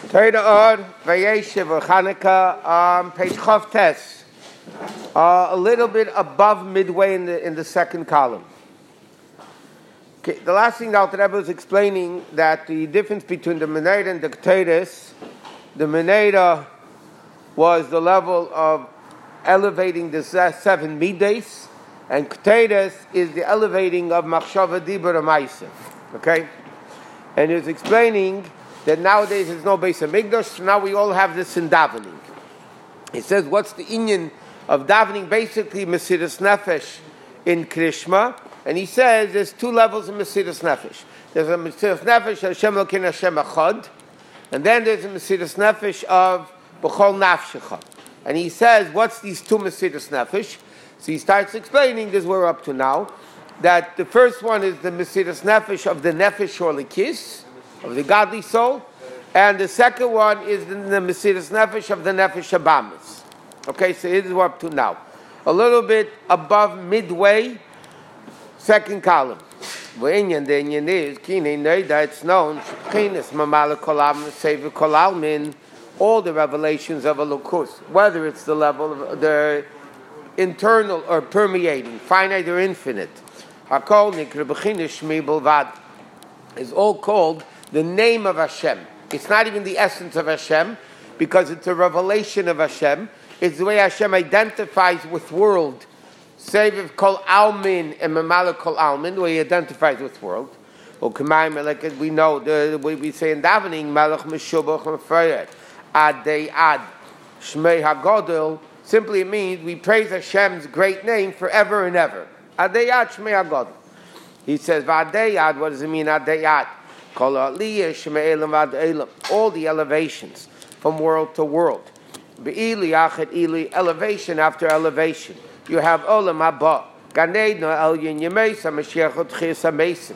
Torah Or, Vayeshev or Chanukah, page Chav Tes, a little bit above midway in the second column. Okay, the last thing the Alter Rebbe was explaining that the difference between the Meneda and the Ketores, the Meneda was the level of elevating the 7 Midas, and Ketores is the elevating of Machshava Dibur Amaisa. Okay? And he was explaining that nowadays there's no Beis HaMikdash, so now we all have this in davening. He says, what's the inyan of davening? Basically, Mesiras Nefesh in Krishma. And he says there's 2 levels of Mesiras Nefesh. There's a Mesiras Nefesh, Hashem Elokeinu Hashem Echad. And then there's a Mesiras Nefesh of B'chol Nafshecha. And he says, what's these 2 Mesiras Nefesh? So he starts explaining, this we're up to now, that the first one is the Mesiras Nefesh of the Nefesh or Likis, of the godly soul, and the second one is the Mesiras Nefesh of the Nefesh Abamis. Okay, so here's what we're up to now. A little bit above midway, second column. The Inyan is, it's known, all the revelations of a Lukus, whether it's the level of the internal or permeating, finite or infinite, is all called the name of Hashem. It's not even the essence of Hashem, because it's a revelation of Hashem. It's the way Hashem identifies with world. Seviv kol almin and mamala kol almin, the way he identifies with world. Like we know, the way we say in davening, Malach Meshubach Mefayed, Adei Ad, Shmei HaGodel, simply means we praise Hashem's great name forever and ever. Adei Ad, Shmei HaGodel. He says, V'adei Ad, what does it mean, Adei Ad? All the elevations from world to world. Elevation after elevation. You have Olam Haba, Gan Eden Elyon Yemesa, Mashiach Otchis Amesim.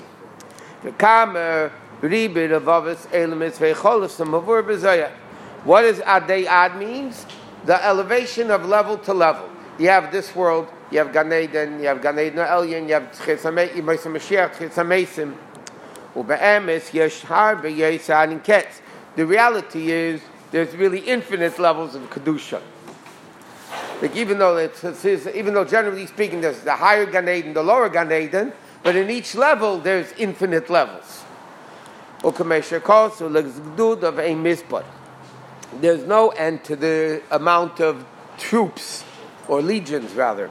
What does Adei Ad means? The elevation of level to level. You have this world, you have Gan Eden, you have Gan Eden Elyon, you have Tchis Amesim, Mashiach Tchis Amesim. The reality is there's really infinite levels of Kedusha. Like even though generally speaking there's the higher Gan Eden, the lower Gan Eden, but in each level there's infinite levels. There's no end to the amount of troops, or legions rather.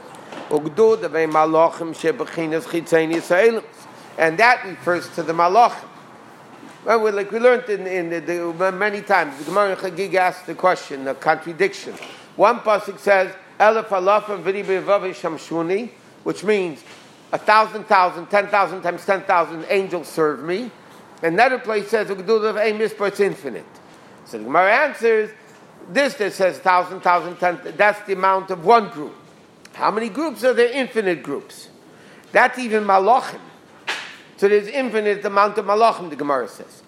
And that refers to the Malachim. Well, like we learned in many times, the Gemara Chagig asked the question, a contradiction. One pasuk says, Elef alafim v'ri be'vav shamshuni, which means 1,000, 10,000 times 10,000 angels serve me. Another place says, it's infinite. So the Gemara answers, this that says 1,000, 10,000, that's the amount of one group. How many groups are there? Infinite groups. That's even Malachim. So there's infinite amount of malachim, the Gemara says.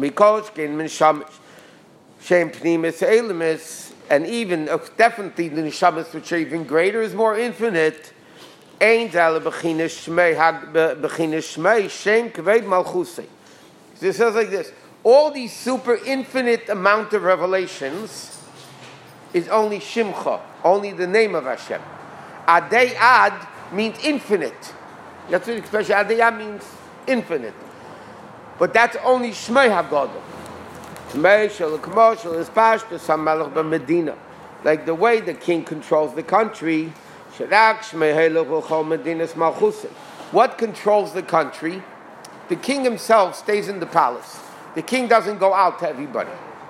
And even, definitely the neshamas which are even greater is more infinite. So it says like this, all these super infinite amount of revelations is only Shimcha, only the name of Hashem. Adei Ad means infinite. That's what the expression Adei Ad means. Infinite. But that's only Shmei HaGodel. Like the way the king controls the country. What controls the country? The king himself stays in the palace. The king doesn't go out to everybody.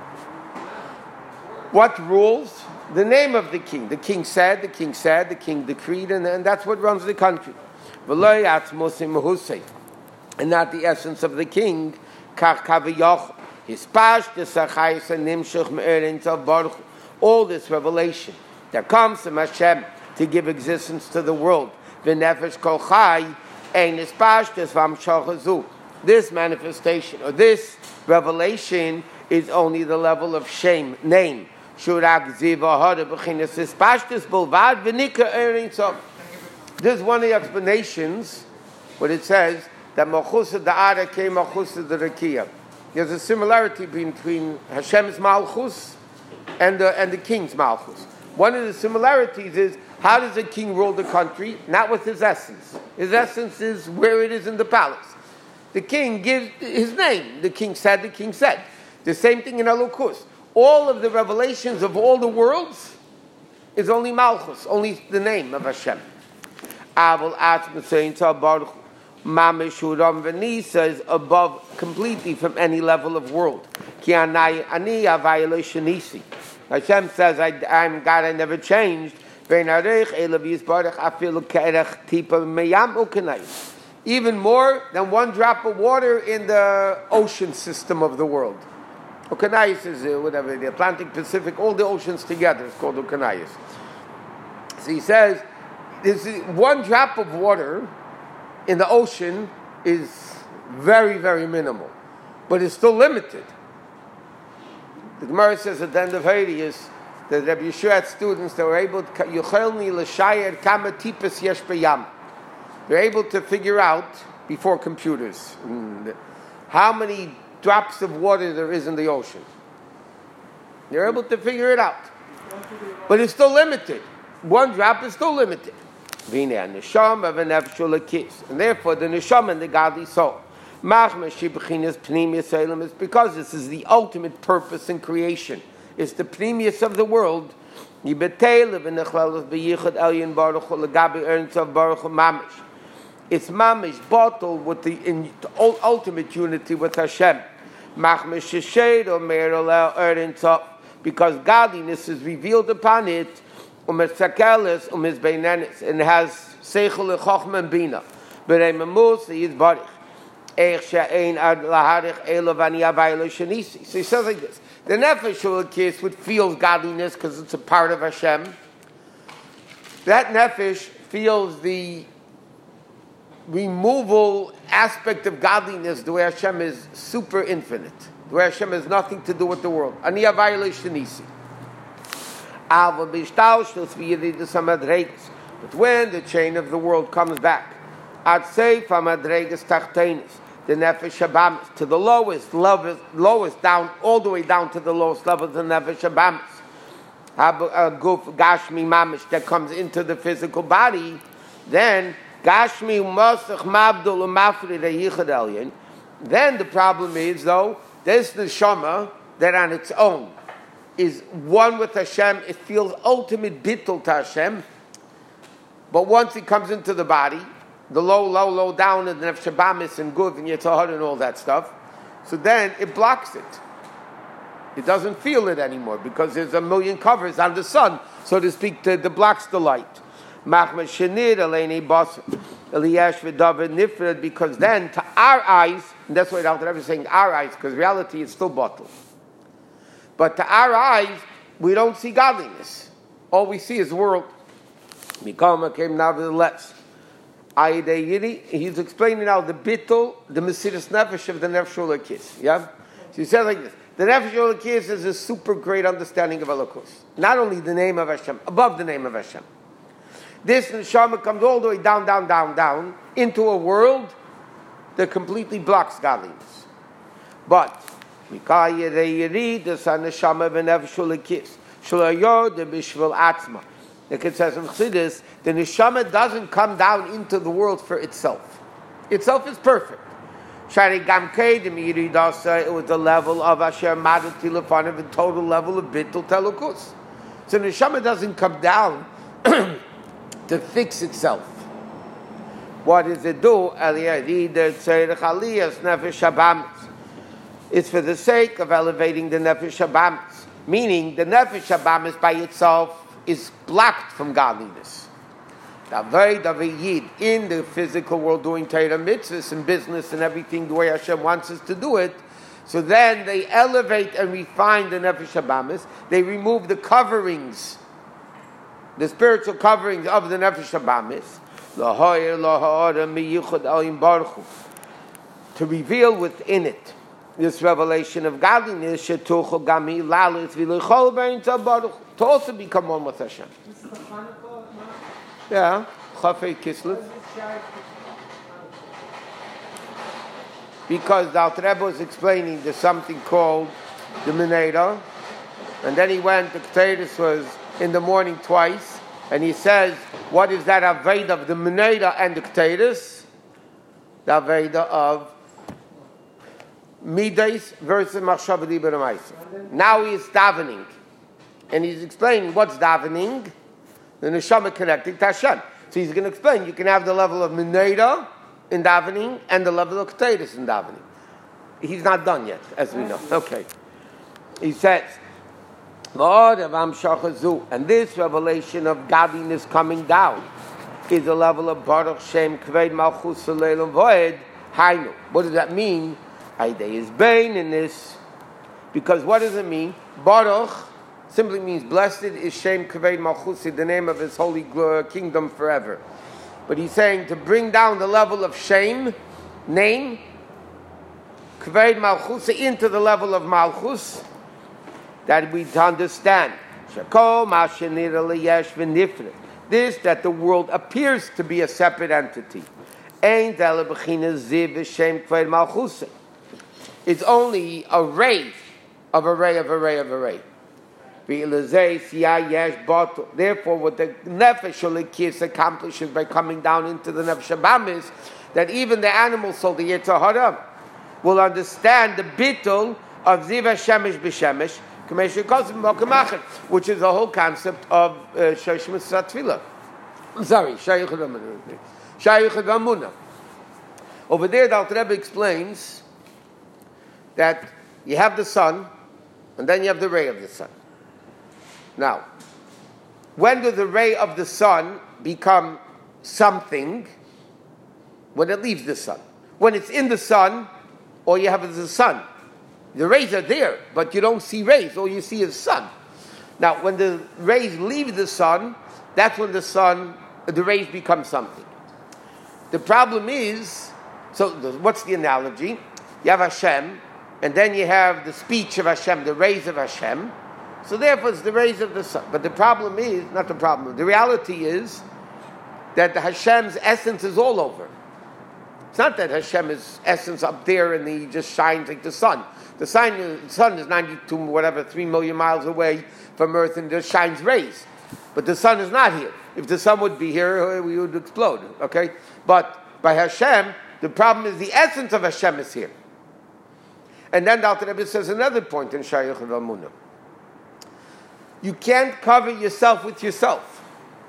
What rules? The name of the king. The king said, the king decreed, and that's what runs the country. And not the essence of the king. All this revelation that comes from Hashem to give existence to the world. This manifestation or this revelation is only the level of shame, name. This is one of the explanations, what it says, that Malchusa Da'ara came Malchusa D'Rakiya. There's a similarity between Hashem's Malchus and the king's Malchus. One of the similarities is, how does a king rule the country? Not with his essence. His essence is where it is in the palace. The king gives his name. The king said, the king said. The same thing in Elokus. All of the revelations of all the worlds is only Malchus, only the name of Hashem. Mameshuram Venisa is above completely from any level of world. Hashem says, I'm God, I never changed. Even more than one drop of water in the ocean system of the world. Okanayas is whatever, the Atlantic, Pacific, all the oceans together is called Okanayas. So he says, this is one drop of water in the ocean is very, very minimal, but it's still limited. The Gemara says at the end of Hades that Rabbi Yeshua had students that were able to Yuchelni l'shayir kama tipes yesh b'yam. They're able to figure out before computers how many drops of water there is in the ocean. They're able to figure it out, but it's still limited. One drop is still limited. And therefore the neshama and the godly soul. It's because this is the ultimate purpose in creation. It's the pnimius of the world. It's mamish bottled with the ultimate unity with Hashem. Because godliness is revealed upon it. And has seichel lechochma and bina. B'rei memus he is barich. So he says like this: the nefesh elokis, which feels godliness because it's a part of Hashem, that nefesh feels the removal aspect of godliness, the way Hashem is super infinite, the way Hashem has nothing to do with the world. Ani avaylo shenisi. But when the chain of the world comes back, I'd say from Adregas Tachtenis, the Nefesh Habamis, to the lowest down, all the way down to the lowest level of the Nefesh Habamis. Guf Gashmi Mamish that comes into the physical body, then Gashmi Mosach Mabdul Mafri Yichad Elyon. Then the problem is, though, there's the Neshama that on its own is one with Hashem. It feels ultimate bittul to Hashem. But once it comes into the body, the low down in the Nefesh Habamis and Guf and Yetzirah and all that stuff, so then it blocks it. It doesn't feel it anymore because there's a million covers on the sun, so to speak, that blocks the light. Because then to our eyes, and that's why the Alter Rebbe is saying our eyes, because reality is still bottled. But to our eyes, we don't see godliness. All we see is the world. Mikama came nevertheless. He's explaining now the bittul, the Mesiras Nefesh of the Nefesh Elokis. Yeah? So he says like this: the Nefesh Elokis is a super great understanding of Elokus. Not only the name of Hashem, above the name of Hashem. This neshama comes all the way down into a world that completely blocks godliness. But the Kid says in Chassidus, the neshama doesn't come down into the world for itself. Itself is perfect. It was the level of Asher Madati Lefanav, the total level of Bittul Telukus. So the neshama doesn't come down to fix itself. What does it do? It's for the sake of elevating the Nefesh Habamis. Meaning, the Nefesh Habamis by itself is blocked from godliness. In the physical world, doing Torah mitzvahs and business and everything the way Hashem wants us to do it, so then they elevate and refine the Nefesh Habamis. They remove the coverings, the spiritual coverings of the Nefesh Habamis, to reveal within it this revelation of godliness, to also become one with Hashem. Yeah, Chafei Kislev. because the Alter Rebbe was explaining there's something called the Meneda, and then he went, the Keteiris was in the morning twice, and he says, what is that Aveda of the Meneda and the Keteiris? The Aveda of Midas versus Machshava Dibur U'Maaseh. Now he is davening, and he's explaining what's davening, the neshama connecting to Hashem. So he's going to explain, you can have the level of Meneda in davening and the level of Keteiris in davening. He's not done yet, as we know. Okay. He says, and this revelation of godliness coming down is the level of Baruch Shem Kved Malchus Leilam Voed Hainu. What does that mean? Aide is Bain in this. Because what does it mean? Baruch simply means blessed is Shem Kved Malchus, the name of his holy kingdom forever. But he's saying to bring down the level of Shem, name, Kved Malchus, into the level of Malchus, that we understand. This, that the world appears to be a separate entity. It's only a ray of a ray of a ray of a ray. Therefore, what the Nefesh Elikis accomplishes by coming down into the Nefesh Habam is that even the animal soul, the Yetzer Hara, will understand the bittul of Ziv HaShemesh B'Shemesh, which is the whole concept of Sheish Mitzvah Tefillah. I'm sorry, Shayuchad Amunah. Over there, the Alter Rebbe explains that you have the sun, and then you have the ray of the sun. Now, when does the ray of the sun become something? When it leaves the sun. When it's in the sun, all you have is the sun. The rays are there, but you don't see rays. All you see is sun. Now, when the rays leave the sun, that's when the rays become something. The problem is, so what's the analogy? You have Hashem, and then you have the speech of Hashem, the rays of Hashem. So therefore, it's the rays of the sun. But the problem is, not the problem, the reality is that the Hashem's essence is all over. It's not that Hashem's essence up there and he just shines like the sun. The sun is 3 million miles away from Earth and just shines rays. But the sun is not here. If the sun would be here, we would explode. Okay? But by Hashem, the problem is the essence of Hashem is here. And then the Alter Rebbe says another point in Shayuchad Amunah. You can't cover yourself with yourself.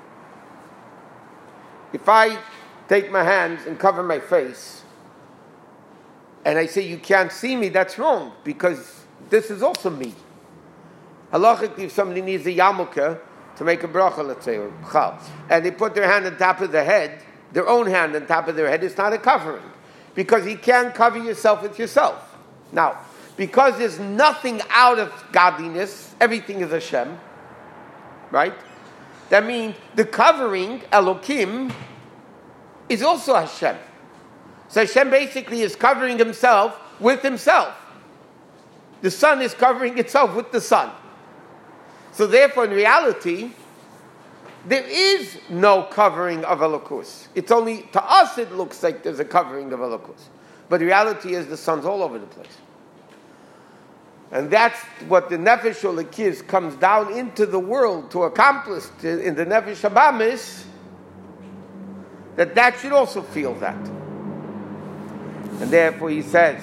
If I take my hands and cover my face, and I say you can't see me, that's wrong, because this is also me. Halachically, if somebody needs a yarmulke to make a bracha, let's say, or chal, and they put their hand on top of their head, their own hand on top of their head, it's not a covering, because you can't cover yourself with yourself. Now, because there's nothing out of godliness, everything is Hashem, right? That means the covering, Elokim, is also Hashem. So Hashem basically is covering himself with himself. The sun is covering itself with the sun. So therefore, in reality, there is no covering of Elokus. It's only, to us it looks like there's a covering of Elokus. But the reality is the sun's all over the place. And that's what the Nefesh Elikis comes down into the world to accomplish in the Nefesh Habam is that should also feel that. And therefore he says,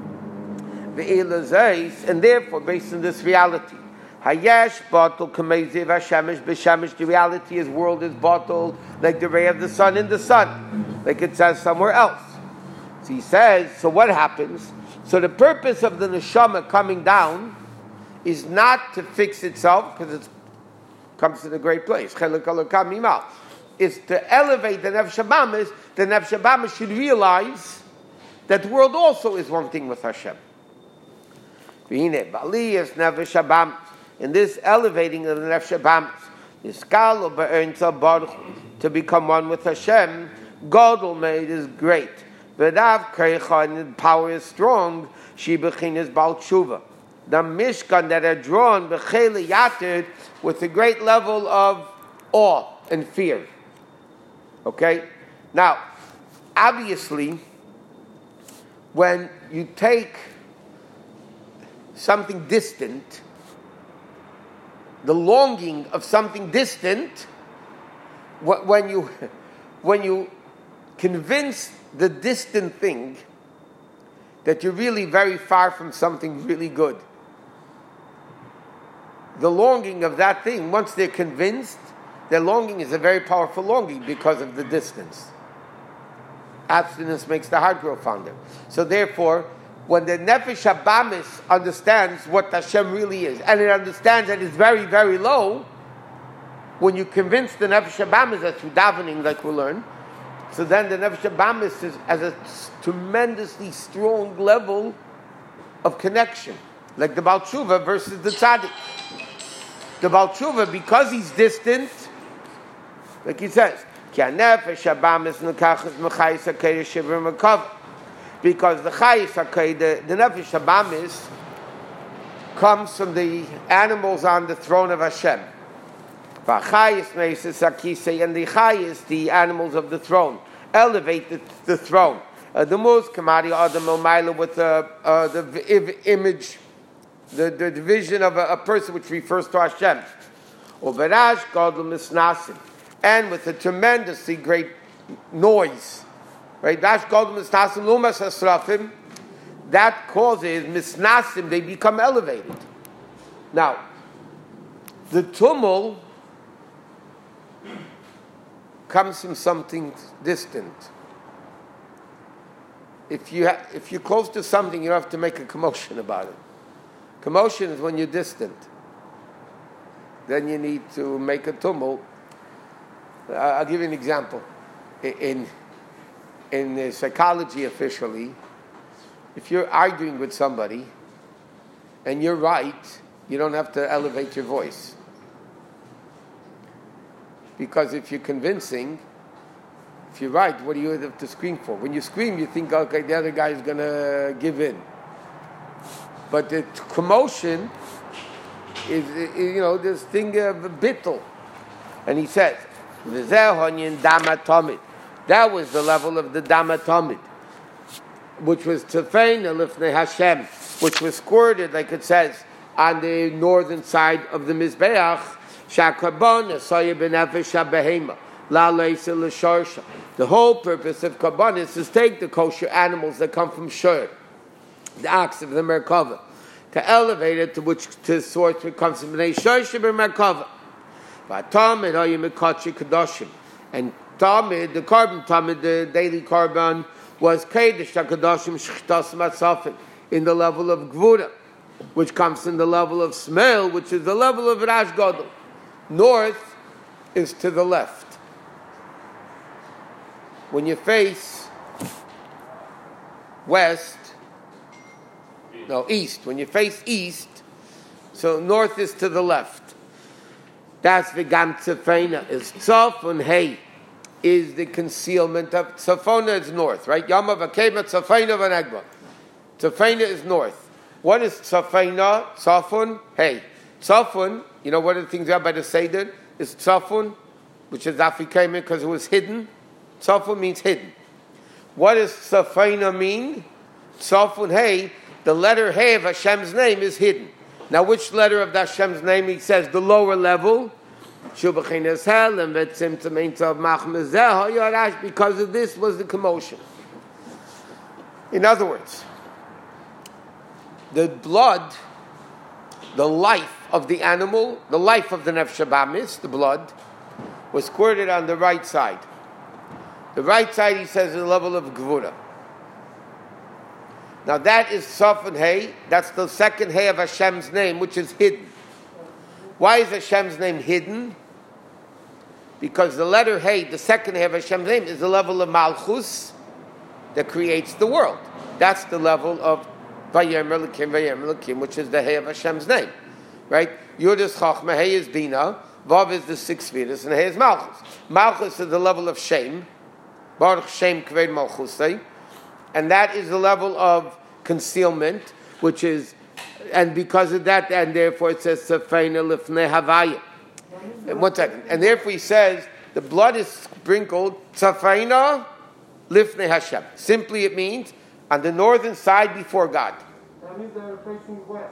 and therefore based on this reality, Hayesh bottle kameziv hashemesh b'shemesh, the reality is world is bottled like the ray of the sun in the sun, like it says somewhere else. So he says, so what happens? So the purpose of the neshama coming down is not to fix itself, because it comes to the great place. Is to elevate the Nefesh Habam. The Nefesh Habam should realize that the world also is one thing with Hashem. In this elevating of the Nefesh Habam, to become one with Hashem, God made is great. And power is strong. Shibachin is Baal Tshuva. The Mishkan that are drawn b'chele yated with a great level of awe and fear. Okay? Now, obviously, when you take something distant, the longing of something distant, when you convince the distant thing that you're really very far from something really good, the longing of that thing, once they're convinced, their longing is a very powerful longing because of the distance. Abstinence makes the heart grow fonder. So therefore, when the Nefesh Habamis understands what Hashem really is, and it understands that it's very, very low, when you convince the Nefesh Habamis that through davening, like we'll learn, so then the Nefesh Habamis is as a tremendously strong level of connection, like the Baal Tshuva versus the Tzaddik. The Baal Tshuva, because he's distant, like he says, because the Chayis HaKei, the Nefesh Habamis, comes from the animals on the throne of Hashem. And the Chayis, the animals of the throne, elevate the throne. The most Kamari Adam Omaila with the image, the division of a person which refers to Hashem. And with a tremendously great noise. Right? That causes misnasim, they become elevated. Now, the tumul comes from something distant. If you're close to something, you don't have to make a commotion about it. Commotion is when you're distant. Then you need to make a tumult. I'll give you an example. In psychology officially, if you're arguing with somebody and you're right, you don't have to elevate your voice. Because if you're convincing, if you're right, what do you have to scream for? When you scream, you think, okay, the other guy is going to give in. But the commotion is, this thing of a bittul. And he says, that was the level of the Damatomid, which was Tefeina Lifnei Hashem, which was squirted, like it says, on the northern side of the Mizbeach, Shakarbon, Asaya Benefesh HaBehema, La Leisa L'Sharsha. The whole purpose of Karban is to take the kosher animals that come from Shur, the ox of the Merkava, to elevate it to the source which comes from Bnei Sharsha Merkava. V'atamid Hayim Mekachi Kadoshim. And Tamid, the carbon Tamid, the daily carbon, was Kedesh HaKadoshim Shechtas Matzafin, in the level of Gvura, which comes in the level of Smell, which is the level of Rash Gadol. North is to the left. When you face east. When you face east, so north is to the left. That's the Gam Tzefeina. Is Tzafon Hey is the concealment of Tzafona is north, right? Yamav Akema Tzafeina Vanegba. Tzafeina is north. What is Tzafeina? Tzafon Hey. Tzafon, one of the things out by the Seder is Tzafon, which is Afrikaim because it was hidden. Tzafon means hidden. What does Tzafeina mean? Tzafon Hey, the letter Hey of Hashem's name is hidden. Now, which letter of Hashem's name? He says the lower level. Because of this was the commotion. In other words, the blood, the life of the animal, the life of the Nefesh Habamis, the blood, was squirted on the right side. The right side, he says, is the level of Gvura. Now that is Tzafon Hey. That's the second Hey of Hashem's name, which is hidden. Why is Hashem's name hidden? Because the letter Hey, the second Hey of Hashem's name, is the level of Malchus that creates the world. That's the level of Vayemer Elokim, which is the Hey of Hashem's name. Right? Yud is Chachma, Hey is Bina, Vav is the six Vedas, and Hey is Malchus. Malchus is the level of Shem. Baruch Shem Kved Malchusay. And that is the level of concealment, which is, and because of that, and therefore it says, Tzafeina Lifnei Havaya. And 1 second. And therefore he says, the blood is sprinkled, Tzafeina Lifnei Hashem. Simply it means, on the northern side before God. That means they were facing west.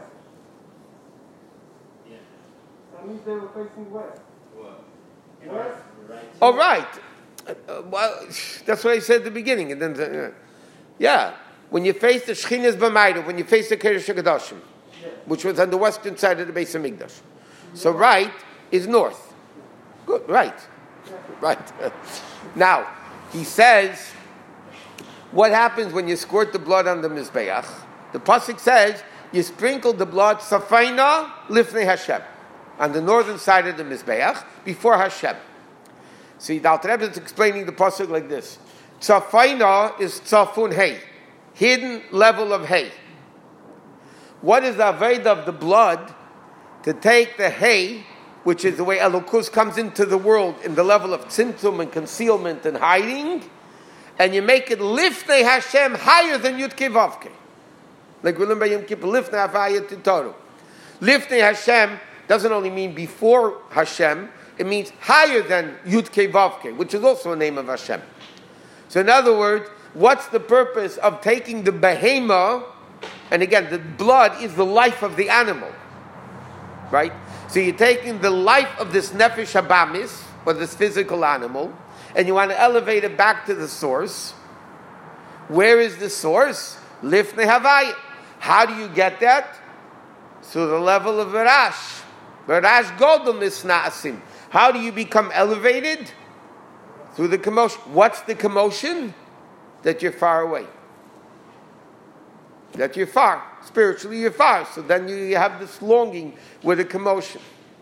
Yeah. That means they were facing west. What? West? Right. Oh, right. Well, that's what I said at the beginning. And then, yeah, when you face the Shechina's B'mayda, when you face the Keresh HaKadoshim, which was on the western side of the Beis Hamikdash. So right is north. Good, right. Right. Now, he says, what happens when you squirt the blood on the Mizbeach? The Pasuk says, you sprinkle the blood, Safaina Lifnei Hashem, on the northern side of the Mizbeach, before Hashem. See, the Alter Rebbe is explaining the Pasuk like this. Safaina is Tzafun Hay, hidden level of hay. What is the Aved of the blood? To take the hay, which is the way Elokus comes into the world in the level of tzimtzum and concealment and hiding, and you make it Lifnei Hashem higher than Yud Kei Vav Kei. Like we learn by Yom Kippur, Lifnei Havaya Titoru. Lifnei Hashem doesn't only mean before Hashem, it means higher than Yud Kei Vav Kei, which is also a name of Hashem. So in other words, what's the purpose of taking the behema? And again, the blood is the life of the animal, right? So you're taking the life of this nefesh habamis, or this physical animal, and you want to elevate it back to the source. Where is the source? Lifnei Havaya. How do you get that? Through the level of Verash. Verash Godel Nisna'asim. How do you become elevated? Through the commotion. What's the commotion? That you're far away. That you're far. Spiritually you're far. So then you have this longing with a commotion.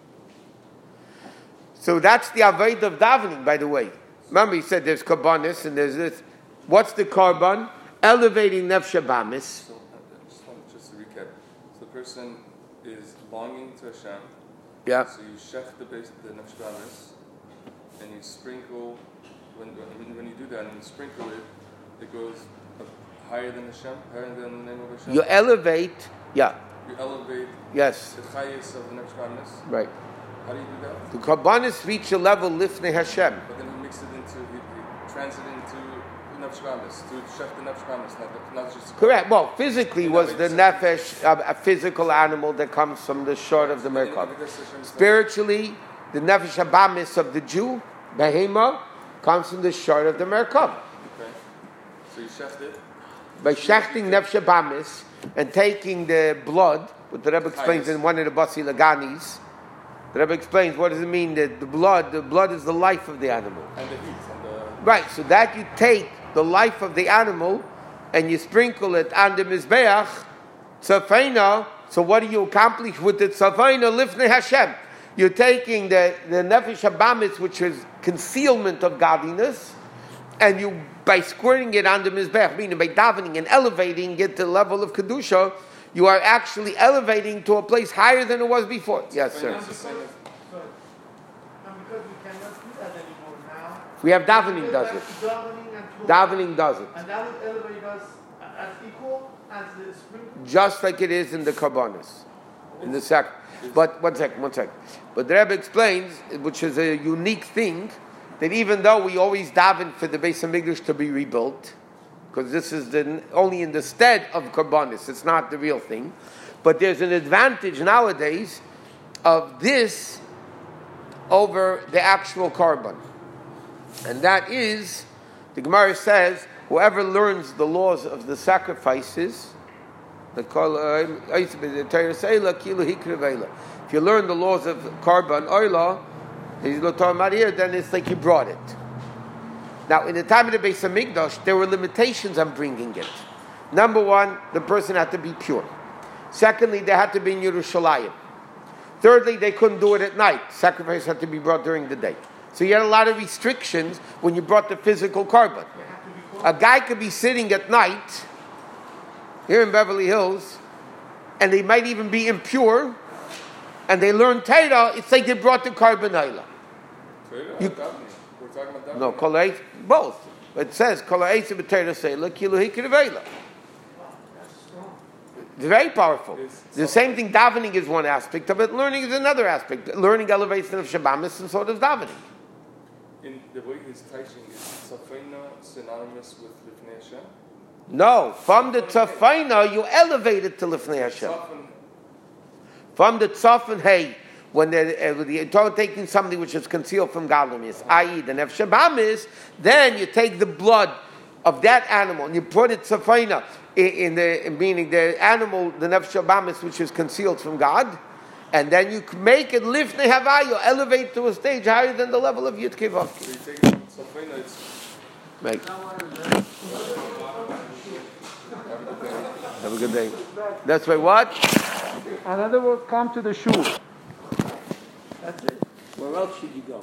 So that's the Aved of davening, by the way. Remember he said there's Karbanis and there's this. What's the Karban? Elevating Nefesh Habamis. So, just to recap. So the person is longing to Hashem. Yeah. So you shech the base, the Nefesh Habamis, and you sprinkle, when you do that and you sprinkle it, it goes up higher than Hashem, higher than the name of Hashem. You elevate, yeah. You elevate Yes. the highest of the Nefesh Habamis. Right. How do you do that? The Karbanis reach a level Lifnei Hashem. But then he mixed it into, he translated into Nefesh Habamis, to shech the Nefesh Habamis, not just... Correct. Well, physically was the nefesh, a physical animal that comes from the short of the Merkab. Spiritually, the nefesh habamis of the Jew, behema, comes from the short of the Merkab. Okay. So you shecht it? By shechting nefesh habamis and taking the blood, what the Rebbe explains in one of the Basi Laganis, the Rebbe explains what does it mean that the blood is the life of the animal. And the heat. Right, so that you take the life of the animal and you sprinkle it on the Mizbeach, Tzafeina, so what do you accomplish with the Tzafeina Lifnei Hashem? You're taking the Nefesh Habamis, which is concealment of godliness, and you, by squirting it on the Mizbeach, meaning by davening and elevating it to the level of Kedusha, you are actually elevating to a place higher than it was before. Yes, sir. And because we cannot do that anymore now. We have davening does it. Davening does it. And that will elevate us as equal as the sprinkle. Just like it is in the Karbanis, in the sac. But one second. But the Rebbe explains, which is a unique thing, that even though we always daven for the Beis Hamikdash to be rebuilt, because this is only in the stead of Karbanis, it's not the real thing, but there's an advantage nowadays of this over the actual Karban. And that is, the Gemara says, whoever learns the laws of the sacrifices, if you learn the laws of Karban Oila, then it's like you brought it. Now, in the time of the Beis Hamikdash, there were limitations on bringing it. Number one, the person had to be pure. Secondly, they had to be in Yerushalayim. Thirdly, they couldn't do it at night. Sacrifice had to be brought during the day. So you had a lot of restrictions when you brought the physical Karban. A guy could be sitting at night here in Beverly Hills, and they might even be impure, and they learn Torah. It's like they brought the Karban Oila. We're talking about that. No, kolei, both. It says kolei b'Torah seila kilu hikirveila. It's very powerful. The same thing, davening is one aspect of it. Learning is another aspect. Learning elevates of Shabbamis and sort of davening. In the way he's teaching, is Tzafeina synonymous with Lifnei Hashem? No, from the tzafina you elevate it to lifnei Hashem. From the tzaf and hey, when you're taking something which is concealed from godliness, i.e. the nefesh habamis, then you take the blood of that animal and you put it tzafina meaning the animal, the nefesh habamis, which is concealed from God, and then you make it lifnei havayu, elevate to a stage higher than the level of Yud Kei Vav Kei. So you take it from tzafina, it's Right. Have a good day. That's right. What? Another word, come to the shul. That's it. Where else should you go?